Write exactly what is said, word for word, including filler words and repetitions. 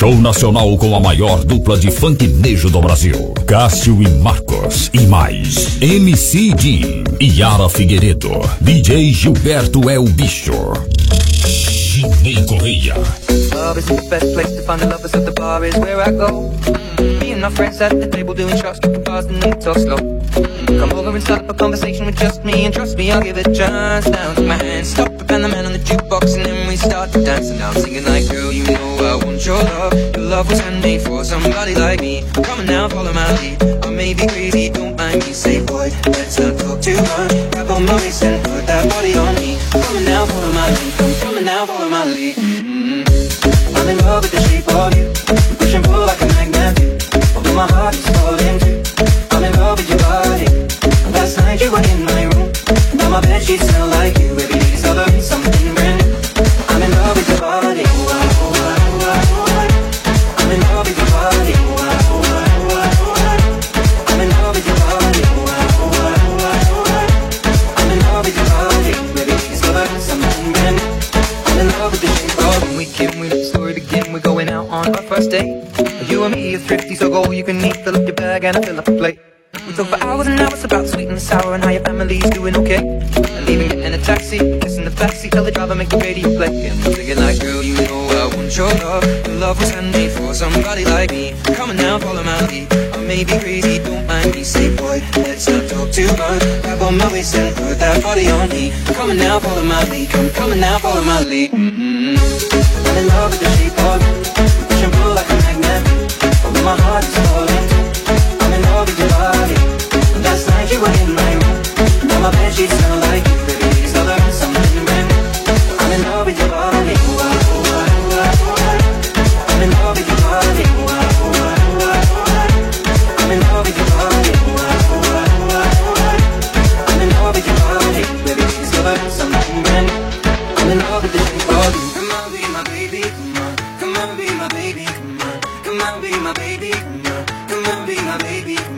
Show nacional com a maior dupla de funknejo do Brasil. Cássio e Marcos. E mais M C D, Yara Figueiredo, D J Gilberto é o bicho. Ginei Correia. Love is the best place to find the lovers, at the bar is where I go. Me and my friends at the table doing shots, drinking fast and we talk slow. Come over and start up a conversation with just me, and trust me, I'll give it a chance. Down to my hands, stop and the man on the jukebox, and then we start to dance. And I'm singing like, girl, you know I want your love. Your love was handmade for somebody like me. Come on now, follow my lead. I may be crazy, don't mind me. Say, boy, let's not talk too much. Grab on my waist and put that body on me. Come on now, follow my lead. Come, come on now, follow my lead. Mm-hmm. I'm in love with the shape of you. Push and pull like a magnet do. Although my heart is falling too. I'm in love with your body. Last night you were in my room. Now my bedsheets smell like you. Every day discovering something brand new. I'm in love with your body. Oh, oh, oh, oh, oh, oh. I'm in love with your body. Oh, oh, oh, oh, oh. I'm in love with your body. Oh, oh, oh, oh, oh. I'm in love with your body. Every day discovering something brand new. I'm in love with the shape of you. When we came, we let the story begin. We're going out on our first date. You and me are thrifty, so go all you can eat. Fill up your bag and I fill up a plate. We talk for hours and hours about sweet and sour and how your family's doing okay. And leaving it in a taxi, kissing the backseat, tell the driver make the radio play. And I'm thinking like, girl, you know I want your love. Your love was handmade for somebody like me. Come on now, follow my lead. I may be crazy, don't mind me. Say, boy, let's not talk too much. Grab on my waist and put that body on me. Come on now, follow my lead. Come, come on now, follow my lead. Mm-hmm. I'm in love with the shape of you. Push and pull like a magnet. Although my heart is falling too. I'm in love with your body. Last night you were in my room. Now my bedsheets smell like you. Baby, discovering something brand new. I'm in love with your body. Oh, oh, oh, oh, oh, oh. I'm in love with your body. Oh, oh, oh, oh, oh. I'm in love with your body. Oh, oh, oh, oh, oh. I'm in love with your body. Baby, discovering something brand new. I'm in love with the shape of you. Come on, be my baby. Come on, come on, be my baby. Come on, come on, be my baby. Come on, come on, be my baby.